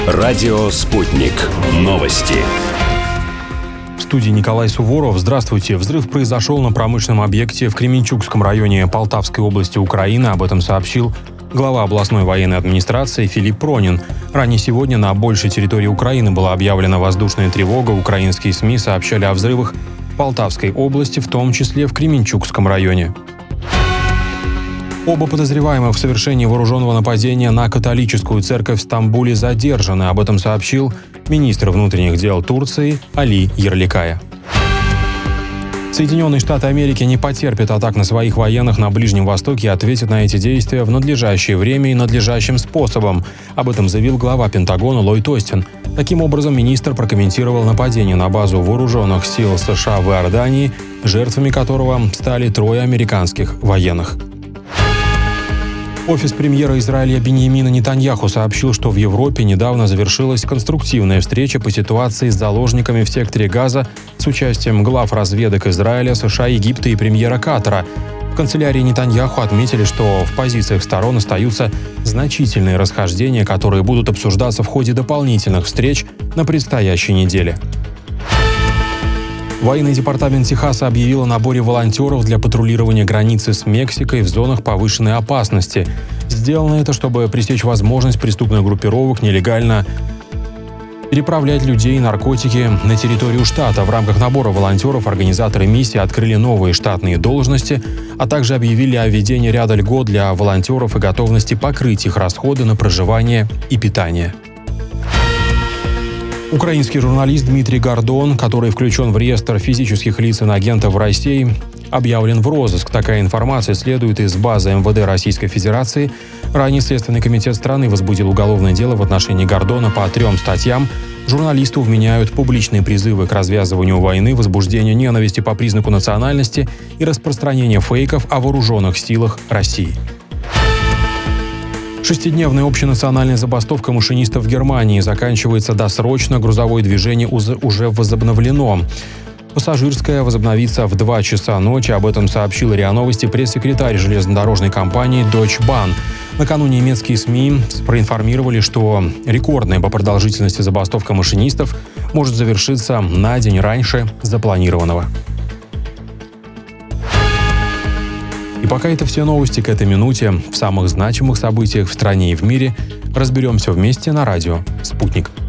Радио «Спутник». Новости. В студии Николай Суворов. Здравствуйте. Взрыв произошел на промышленном объекте в Кременчугском районе Полтавской области Украины. Об этом сообщил глава областной военной администрации Филипп Пронин. Ранее сегодня на большей территории Украины была объявлена воздушная тревога. Украинские СМИ сообщали о взрывах в Полтавской области, в том числе в Кременчугском районе. Оба подозреваемых в совершении вооруженного нападения на католическую церковь в Стамбуле задержаны. Об этом сообщил министр внутренних дел Турции Али Ярликая. Соединенные Штаты Америки не потерпят атак на своих военных на Ближнем Востоке и ответят на эти действия в надлежащее время и надлежащим способом. Об этом заявил глава Пентагона Ллойд Остин. Таким образом, министр прокомментировал нападение на базу вооруженных сил США в Иордании, жертвами которого стали 3 американских военных. Офис премьера Израиля Биньямина Нетаньяху сообщил, что в Европе недавно завершилась конструктивная встреча по ситуации с заложниками в секторе Газа с участием глав разведок Израиля, США, Египта и премьера Катара. В канцелярии Нетаньяху отметили, что в позициях сторон остаются значительные расхождения, которые будут обсуждаться в ходе дополнительных встреч на предстоящей неделе. Военный департамент Техаса объявил о наборе волонтеров для патрулирования границы с Мексикой в зонах повышенной опасности. Сделано это, чтобы пресечь возможность преступных группировок нелегально переправлять людей и наркотики на территорию штата. В рамках набора волонтеров организаторы миссии открыли новые штатные должности, а также объявили о введении ряда льгот для волонтеров и готовности покрыть их расходы на проживание и питание. Украинский журналист Дмитрий Гордон, который включен в реестр физических лиц иноагентов в России, объявлен в розыск. Такая информация следует из базы МВД Российской Федерации. Ранее Следственный комитет страны возбудил уголовное дело в отношении Гордона по 3 статьям. Журналисту вменяют публичные призывы к развязыванию войны, возбуждение ненависти по признаку национальности и распространение фейков о вооруженных силах России. 6-дневная общенациональная забастовка машинистов в Германии заканчивается досрочно, грузовое движение уже возобновлено. Пассажирское возобновится в 2 часа ночи, об этом сообщил РИА Новости пресс-секретарь железнодорожной компании Deutsche Bahn. Накануне немецкие СМИ проинформировали, что рекордная по продолжительности забастовка машинистов может завершиться на день раньше запланированного. И пока это все новости к этой минуте. В самых значимых событиях в стране и в мире разберемся вместе на радио «Спутник».